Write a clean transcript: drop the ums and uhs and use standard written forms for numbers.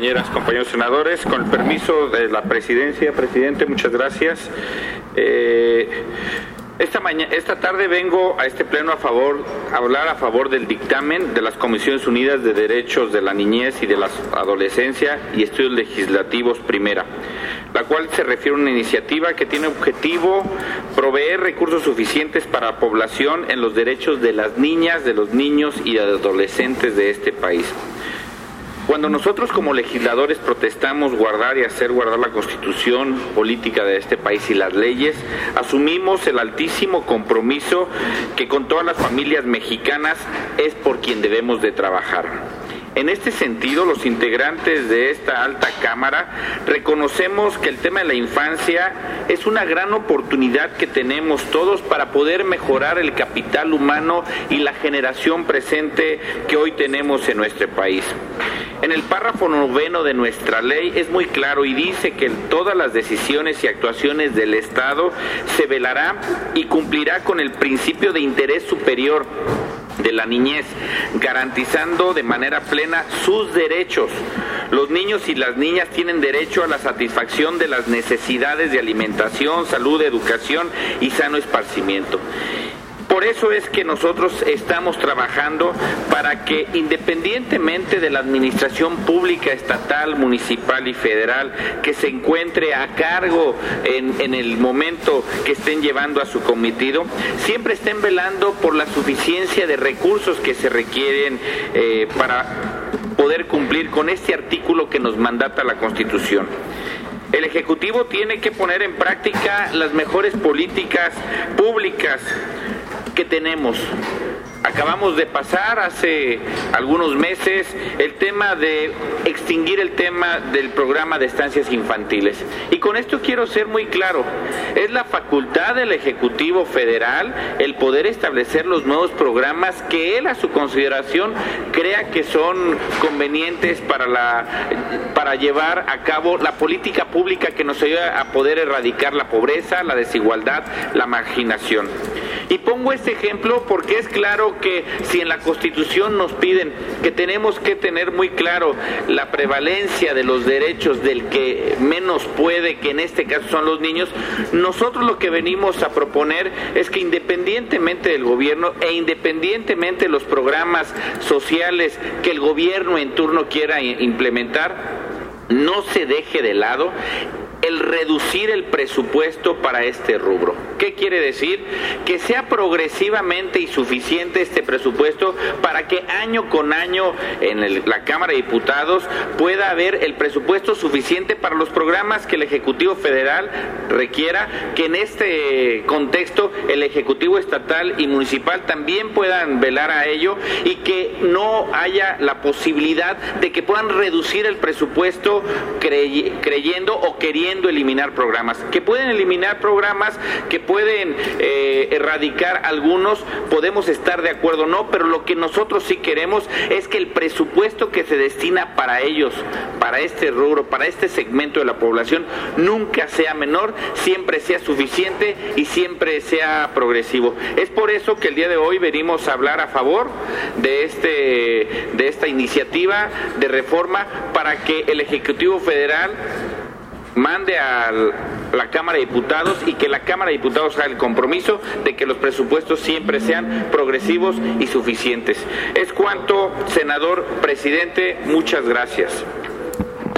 compañeras, compañeros senadores, con el permiso de la presidencia, presidente, muchas gracias. Esta tarde vengo a este pleno a hablar a favor del dictamen de las Comisiones Unidas de Derechos de la Niñez y de la Adolescencia y Estudios Legislativos Primera, la cual se refiere a una iniciativa que tiene objetivo proveer recursos suficientes para la población en los derechos de las niñas, de los niños y de los adolescentes de este país. Cuando nosotros como legisladores protestamos guardar y hacer guardar la Constitución política de este país y las leyes, asumimos el altísimo compromiso que con todas las familias mexicanas es por quien debemos de trabajar. En este sentido, los integrantes de esta alta cámara reconocemos que el tema de la infancia es una gran oportunidad que tenemos todos para poder mejorar el capital humano y la generación presente que hoy tenemos en nuestro país. En el párrafo 9 de nuestra ley es muy claro y dice que en todas las decisiones y actuaciones del Estado se velará y cumplirá con el principio de interés superior de la niñez, garantizando de manera plena sus derechos. Los niños y las niñas tienen derecho a la satisfacción de las necesidades de alimentación, salud, educación y sano esparcimiento. Por eso es que nosotros estamos trabajando para que, independientemente de la administración pública, estatal, municipal y federal, que se encuentre a cargo en el momento que estén llevando a su cometido, siempre estén velando por la suficiencia de recursos que se requieren para poder cumplir con este artículo que nos mandata la Constitución. El Ejecutivo tiene que poner en práctica las mejores políticas públicas que tenemos. Acabamos de pasar hace algunos meses el tema de extinguir el tema del programa de estancias infantiles. Y con esto quiero ser muy claro, es la facultad del Ejecutivo Federal el poder establecer los nuevos programas que él a su consideración crea que son convenientes para llevar a cabo la política pública que nos ayuda a poder erradicar la pobreza, la desigualdad, la marginación. Y pongo este ejemplo porque es claro que si en la Constitución nos piden que tenemos que tener muy claro la prevalencia de los derechos del que menos puede, que en este caso son los niños, nosotros lo que venimos a proponer es que independientemente del gobierno e independientemente de los programas sociales que el gobierno en turno quiera implementar, no se deje de lado el reducir el presupuesto para este rubro. ¿Qué quiere decir? Que sea progresivamente y suficiente este presupuesto para que año con año en la Cámara de Diputados pueda haber el presupuesto suficiente para los programas que el Ejecutivo Federal requiera, que en este contexto el Ejecutivo Estatal y Municipal también puedan velar a ello y que no haya la posibilidad de que puedan reducir el presupuesto creyendo o queriendo eliminar programas. Que pueden eliminar programas, que pueden erradicar algunos, podemos estar de acuerdo o no, pero lo que nosotros sí queremos es que el presupuesto que se destina para ellos, para este rubro, para este segmento de la población, nunca sea menor, siempre sea suficiente y siempre sea progresivo. Es por eso que el día de hoy venimos a hablar a favor de esta iniciativa de reforma para que el Ejecutivo Federal mande a la Cámara de Diputados y que la Cámara de Diputados haga el compromiso de que los presupuestos siempre sean progresivos y suficientes. Es cuanto, senador presidente, muchas gracias.